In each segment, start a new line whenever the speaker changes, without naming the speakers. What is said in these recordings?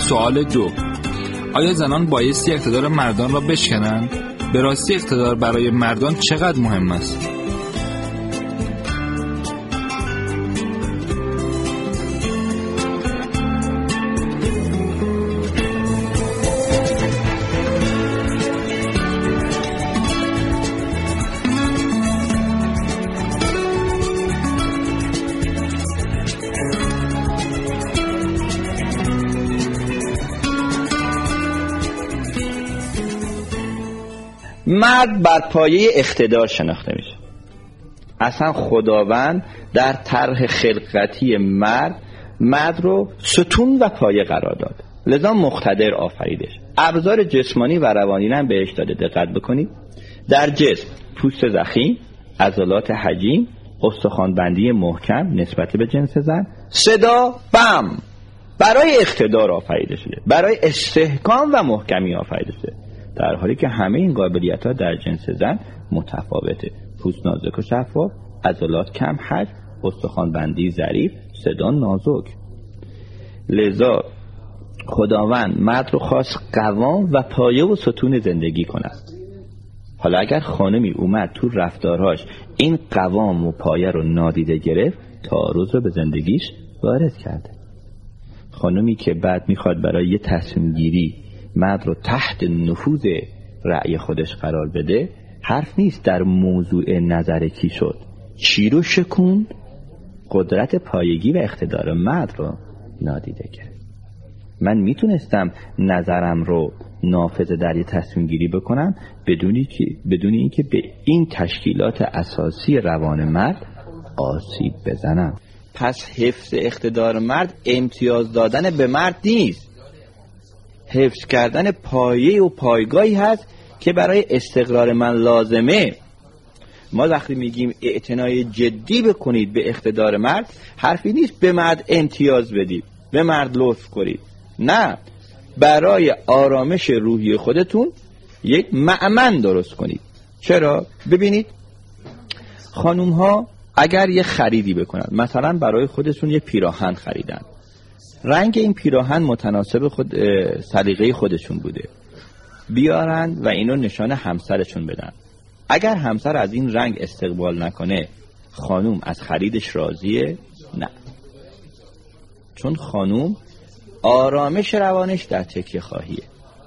سوال 2: آیا زنان بایستی اقتدار مردان را بشکنند؟ به راستی اقتدار برای مردان چقدر مهم است؟
مرد بر پایه اقتدار شناخته میشه. اصلا خداوند در طرح خلقتی مرد رو ستون و پایه قرار داد، لذا مقتدر آفریدش. ابزار جسمانی و روانی هم بهش داده. دقت بکنید، در جسم پوست ضخیم، عضلات حجیم، استخوان‌بندی محکم نسبت به جنس زن، صدا بم. برای اقتدار آفریده شده، برای استحکام و محکمی آفریده شده، در حالی که همه این قابلیت‌ها در جنس زن متفاوته. پوست نازک و شفاف، عضلات کم حجم، استخوان‌بندی ظریف، صدا نازک. لذا خداوند مرد رو خواست قوام و پایه و ستون زندگی کند. حالا اگر خانمی اومد تو رفتارهاش این قوام و پایه رو نادیده گرفت، تعارض رو به زندگیش وارد کرده. خانمی که بعد میخواد برای یه تصمیم گیری مرد رو تحت نفوذ رأی خودش قرار بده، حرف نیست در موضوع نظر کی شد، چی رو شکون؟ قدرت پایگی و اقتدار مرد رو نادیده گرفت. من میتونستم نظرم رو نافذ در یه تصمیم گیری بکنم بدون اینکه به این تشکیلات اساسی روان مرد آسیب بزنم. پس حفظ اقتدار مرد امتیاز دادن به مرد نیست، حفظ کردن پایه و پایگاهی هست که برای استقرار من لازمه. ما وقتی میگیم اعتنای جدی بکنید به اقتدار مرد، حرفی نیست به مرد امتیاز بدید، به مرد لطف کنید. نه، برای آرامش روحی خودتون یک مأمن درست کنید. چرا؟ ببینید خانوم ها اگر یه خریدی بکنن، مثلا برای خودشون یه پیراهن خریدن، رنگ این پیراهن متناسب سلیقه خودشون بوده، بیارن و اینو نشان همسرشون بدن. اگر همسر از این رنگ استقبال نکنه، خانوم از خریدش راضیه؟ نه، چون خانوم آرامش روانش در تکیه خواهیه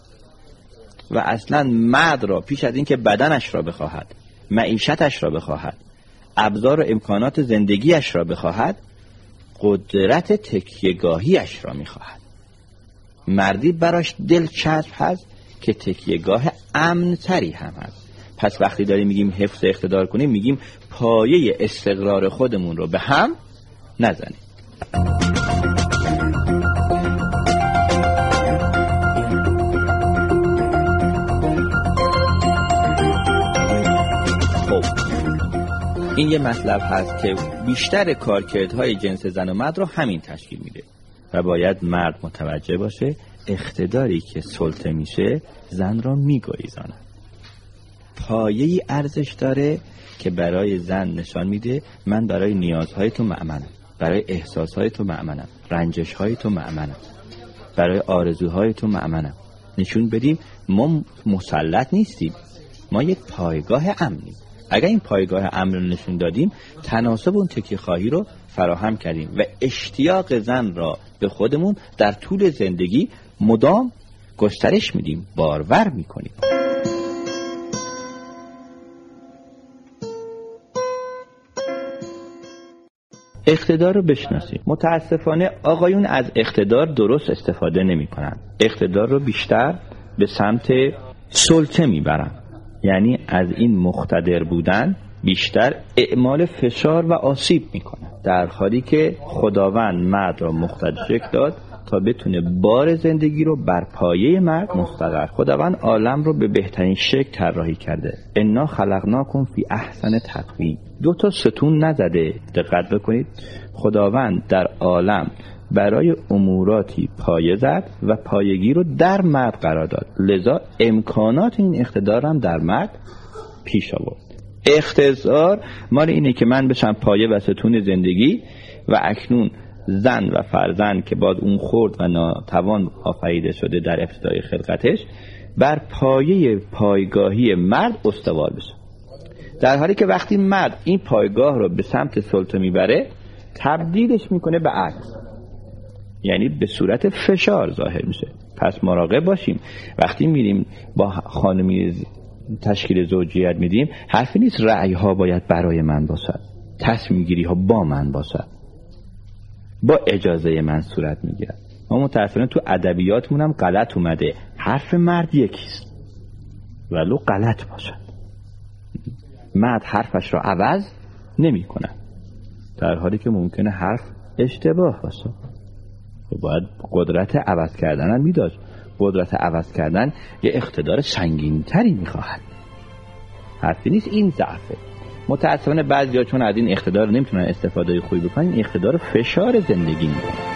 و اصلا مرد را پیش از این که بدنش را بخواهد، معیشتش را بخواهد، ابزار و امکانات زندگیش را بخواهد، قدرت تکیه‌گاهیش را میخواهد. مردی براش دلچسب هست که تکیه‌گاه امن‌تری هم هست. پس وقتی داریم میگیم حفظ اقتدار کنیم، میگیم پایه استقرار خودمون رو به هم نزنیم. این یه مطلب هست که بیشتر کارکردهای جنس زن و مرد رو همین تشکیل میده و باید مرد متوجه باشه اقتداری که سلطه میشه زن را میگریزاند. پایه‌ای ارزش داره که برای زن نشان میده من برای نیازهای تو مأمنم، برای احساسهای تو مأمنم، رنجشهای تو مأمنم، برای آرزوهای تو مأمنم. نشون بدیم ما مسلط نیستیم، ما یک پایگاه امنیم. اگر این پایگاه امن رو نشون دادیم، تناسب اون تکیه خواهی رو فراهم کردیم و اشتیاق زن را به خودمون در طول زندگی مدام گسترش میدیم، بارور میکنیم. اقتدار رو بشناسیم. متاسفانه آقایون از اقتدار درست استفاده نمی کنن. اقتدار رو بیشتر به سمت سلطه میبرن، یعنی از این مقتدر بودن بیشتر اعمال فشار و آسیب میکنن، در حالی که خداوند مرد را مقتدر شکل داد تا بتونه بار زندگی رو بر پایه مرد مستقر. خداوند عالم رو به بهترین شکل طراحی کرده. انا خلقناکم فی احسن تقویم. 2 ستون نزده. دقت بکنید، خداوند در عالم برای اموراتی پایه زد و پایگی رو در مرد قرار داد، لذا امکانات این اقتدار هم در مرد پیش آورد. اقتدار مال اینه که من بشم پایه و ستون زندگی و اکنون زن و فرزند که باز اون خرد و ناتوان آفریده شده در ابتدای خلقتش بر پایه پایگاهی مرد استوار بشه، در حالی که وقتی مرد این پایگاه رو به سمت سلطه میبره تبدیلش میکنه به عکس، یعنی به صورت فشار ظاهر میشه. پس مراقب باشیم وقتی میریم با خانمی تشکیل زوجیت میدیم، حرفی نیست رأی ها باید برای من باشد، تصمیم گیری ها با من باشد، با اجازه من صورت میگیرد. ما متاسفانه تو ادبیاتمون هم غلط اومده، حرف مرد یکیست ولو غلط باشد. مرد حرفش را عوض نمی کنه، در حالی که ممکنه حرف اشتباه باشه. باید قدرت عوض کردن هم میداشت. قدرت عوض کردن یه اقتدار سنگین تری میخواهد، حرفی نیست این ضعفه. متاسفانه بعضیا چون از این اقتدار نمیتونن استفاده خوبی بکنن، این اقتدار فشار زندگی میکنن.